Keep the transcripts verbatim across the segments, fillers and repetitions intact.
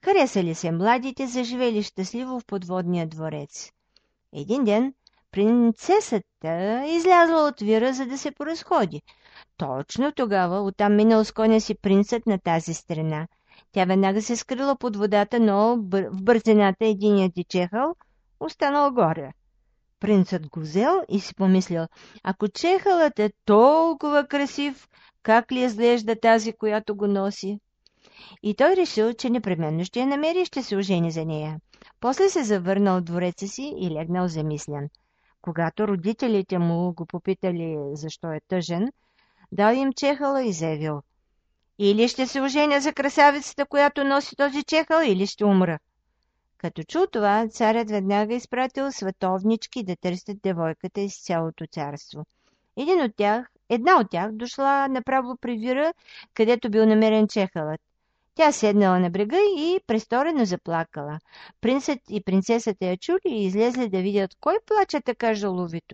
Харесали се младите, заживели щастливо в подводния дворец. Един ден принцесата излязла от вира, за да се поразходи. Точно тогава оттам минал с коня си принцът на тази страна. Тя веднага се скрила под водата, но бър... в бързината единият ти чехъл останал горе. Принцът го взел и си помислил, ако чехълът е толкова красив, как ли изглежда тази, която го носи? И той решил, че непременно ще я намери и ще се ожени за нея. После се завърнал в двореца си и легнал замислен. Когато родителите му го попитали защо е тъжен, дал им чехъла и заявил: или ще се оженя за красавицата, която носи този чехъл, или ще умра. Като чул това, царят веднага изпратил световнички да търсят девойката из цялото царство. Един от тях, една от тях дошла направо при вира, където бил намерен чехълът. Тя седнала на брега и престорено заплакала. Принцът и принцесата я чули и излезли да видят кой плаче така жаловито.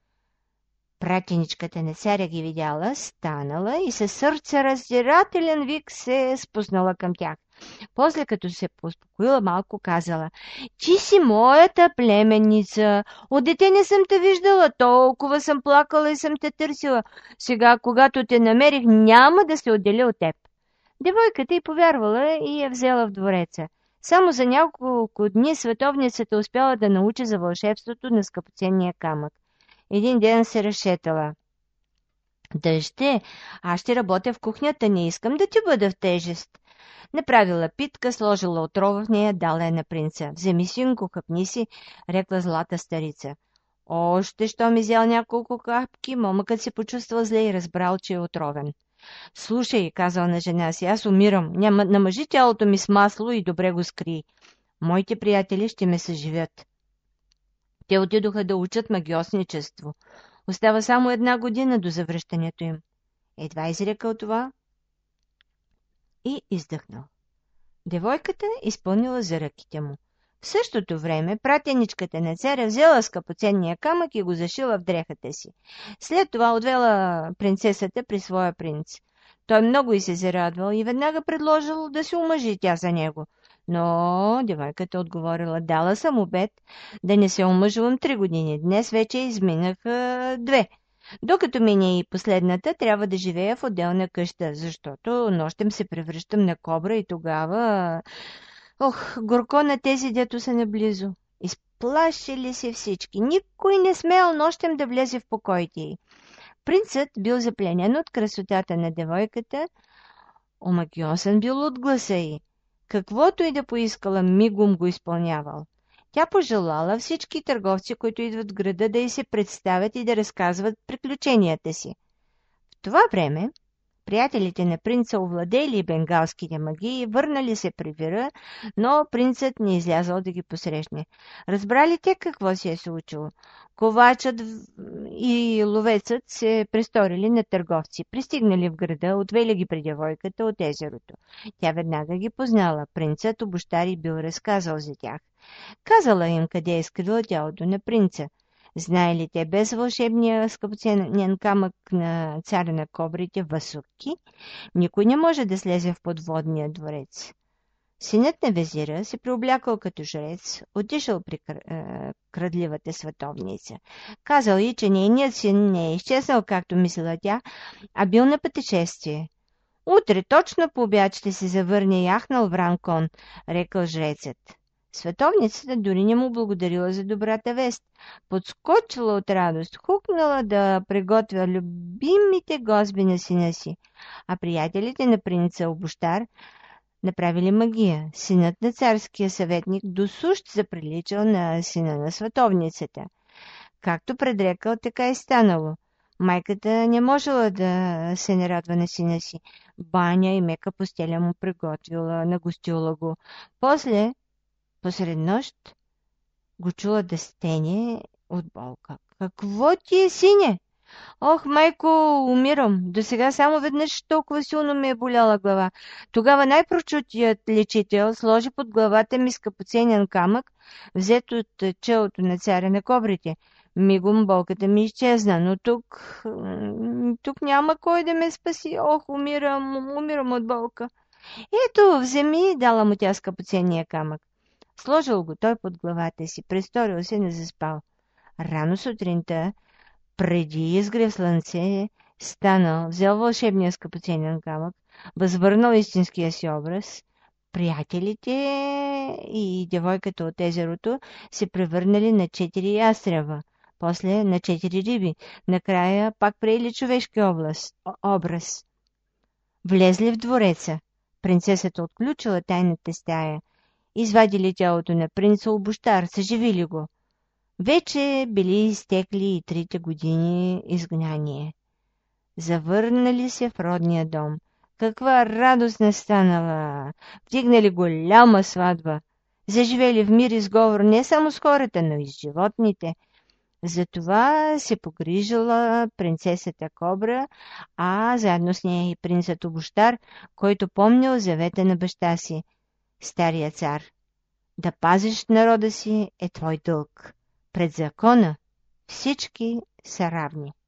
Пратеничката на царя ги видяла, станала и със сърце раздирателен вик се е спуснала към тях. После, като се успокоила малко, казала: ти си моята племенница. От дете не съм те виждала, толкова съм плакала и съм те търсила. Сега, когато те намерих, няма да се отделя от теб. Девойката й повярвала и я взела в двореца. Само за няколко дни световницата успяла да научи за вълшебството на скъпоценния камък. Един ден се разшетала: дъще, аз ще работя в кухнята, не искам да ти бъда в тежест. Направила питка, сложила отрова в нея, дала я на принца. Вземи, синко, хъпни си, рекла злата старица. Още що ми взял няколко капки, момъкът се почувствал зле и разбрал, че е отровен. Слушай, казал на жена си, аз умирам. Няма, намажи тялото ми с масло и добре го скри. Моите приятели ще ме съживят. Те отидоха да учат магиосничество. Остава само една година до завръщането им. Едва изрекал това и издъхнал. Девойката изпълнила заръките му. В същото време пратеничката на царя взела скъпоценния камък и го зашила в дрехата си. След това отвела принцесата при своя принц. Той много й се зарадвал и веднага предложил да се омъжи тя за него. Но девойката отговорила: дала съм обет да не се омъжвам три години. Днес вече изминаха две. Докато мине и последната, трябва да живея в отделна къща, защото нощем се превръщам на кобра и тогава... Ох, горко на тези, дето са наблизо. Изплашили се всички. Никой не смел нощем да влезе в покоите й. Принцът бил запленен от красотата на девойката, омагиосен бил от гласа й. Каквото и да поискала, мигом го изпълнявал. Тя пожелала всички търговци, които идват в града, да й се представят и да разказват приключенията си. В това време приятелите на принца овладели бенгалските магии, върнали се при вира, но принцът не излязъл да ги посрещне. Разбрали те какво се е случило. Ковачът и ловецът се престорили на търговци, пристигнали в града, отвели ги при девойката от езерото. Тя веднага ги познала. Принцът обощар и бил разказал за тях. Казала им къде е скрила тялото на принца. Знае ли те, без вълшебния скъпоценен камък на царя на кобрите Васуки, никой не може да слезе в подводния дворец. Синът на везира се преоблякал като жрец, отишъл при крадливата световница. Казал й, че нейният син не е изчезнал, както мислила тя, а бил на пътешествие. Утре точно по обяд ще се завърне яхнал вран кон, рекал жрецът. Световницата дори не му благодарила за добрата вест. Подскочила от радост, хукнала да приготвя любимите гозби на сина си, а приятелите на принца обощар направили магия. Синът на царския съветник досущ заприличал на сина на световницата. Както предрекал, така и станало. Майката не можела да се не радва на сина си. Баня и мека постеля му приготвила, нагостила го. После посред нощ го чула да стене от болка. Какво ти е, сине? Ох, майко, умирам. До сега само веднъж толкова силно ми е боляла глава. Тогава най-прочутият лечител сложи под главата ми скъпоценен камък, взет от челото на царя на кобрите. Мигом болката ми изчезна, но тук... тук няма кой да ме спаси. Ох, умирам, умирам от болка. Ето, вземи, дала му тя скъпоценния камък. Сложил го той под главата си, престорил се, не заспал. Рано сутринта, преди изгрев слънце, станал, взел вълшебния скъпоценен камък, възвърнал истинския си образ. Приятелите и девойката от езерото се превърнали на четири ястрева, после на четири риби, накрая пак приели човешки област, образ. Влезли в двореца. Принцесата отключила тайната стая. Извадили тялото на принца обущар, съживили го. Вече били изтекли и трите години изгнание. Завърнали се в родния дом. Каква радост настанала! Вдигнали голяма сватба. Заживели в мир и сговор не само с хората, но и с животните. Затова се погрижила принцесата Кобра, а заедно с нея и принцът Обущар, който помнил завета на баща си, стария цар. Да пазиш народа си е твой дълг. Пред закона всички са равни.